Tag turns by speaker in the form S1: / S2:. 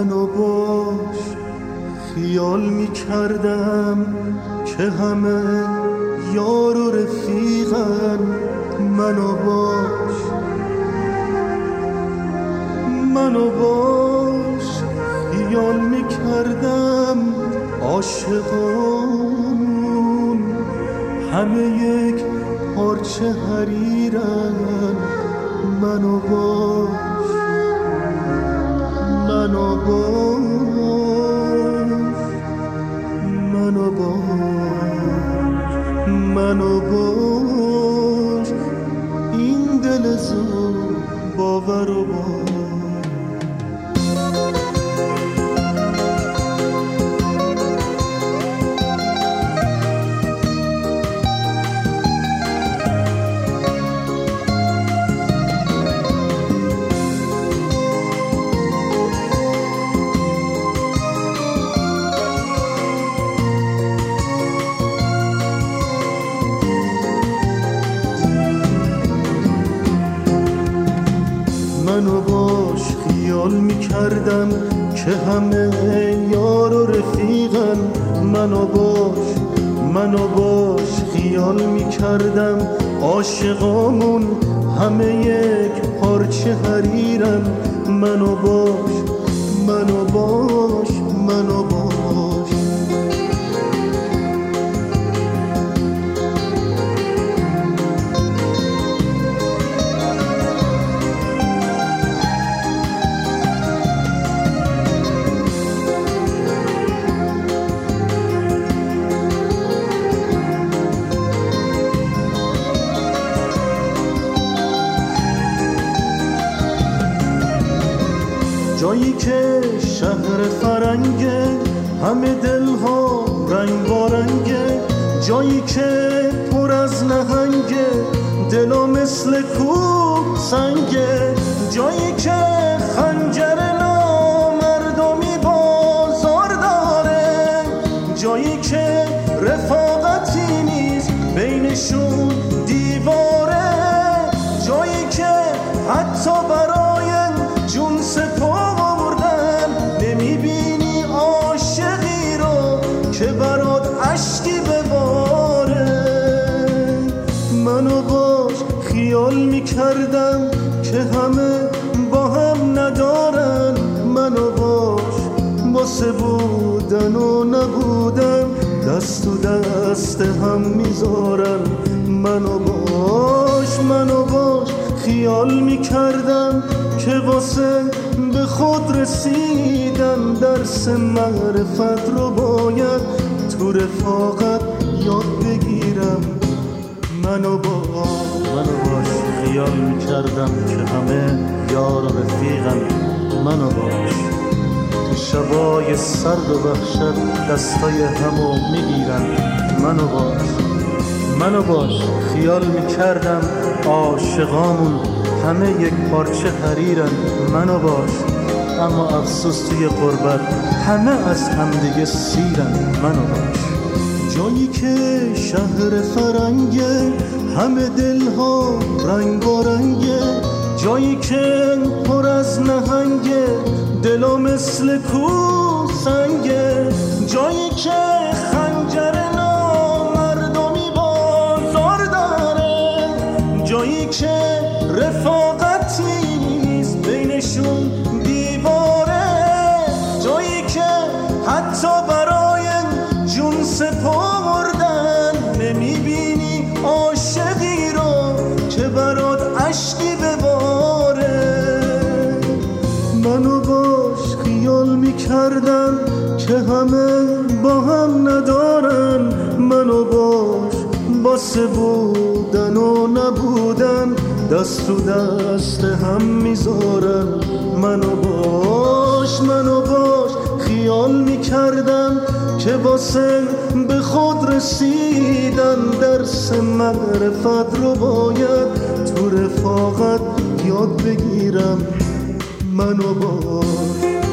S1: منو باش خیال می کردم که همه یار و رفیقن. منو باش خیال می کردم عاشقان همه یک پارچه حریرن. منو باش این دل زود باور و منو باش خیال می کردم که همه یار و رفیقن. منو باش خیال می کردم عاشقامون همه یک پارچه حریرن. منو باش جایی که شهر فرنگه همه دلها رنگ بارنگه، جایی که پر از نهنگه دلا مثل کوه سنگه، جایی که خنجر نامردمی بازار داره، جایی که رفاقتی نیست بینشون دیواره، جایی که حتی برای جون سپردن نمیبینی عاشقی رو که برات عشقی بباره. منو باش خیال میکردم که همه با هم ندارن، منو باش واسه بودن و نبودن دست و دست هم میذارن. منو باش خیال میکردم که واسه به خود رسیدن درس معرفت رو باید تو رفاقت یاد بگیرم. منو باش خیال میکردم که همه یار و رفیقم. منو باش تو شبای سرد و وحشت دستای همو میگیرن. منو باش خیال میکردم عاشقامون همه یک پارچه حریرن. منو باش اما افسوس توی غربت همه از همدیگه سیرن. منو باش جایی که شهر فرنگه همه دلها رنگ و رنگه، جایی که پر از نهنگه دلا مثل کوه سنگه، جایی که خنجر نامردمی بازار داره، جایی که رفاقتی نیست بینشون دیواره، جایی که حتی برای جون سپردن نمیبینی عاشقی رو که برات عشقی بباره. منو باش خیال میکردم که همه با هم ندارن، منو باش واسه بودن و نبودن دست و دست هم میذارن. منو باش خیال میکردم که واسه به خود رسیدن درس معرفت رو باید تو رفاقت یاد بگیرم. منو باش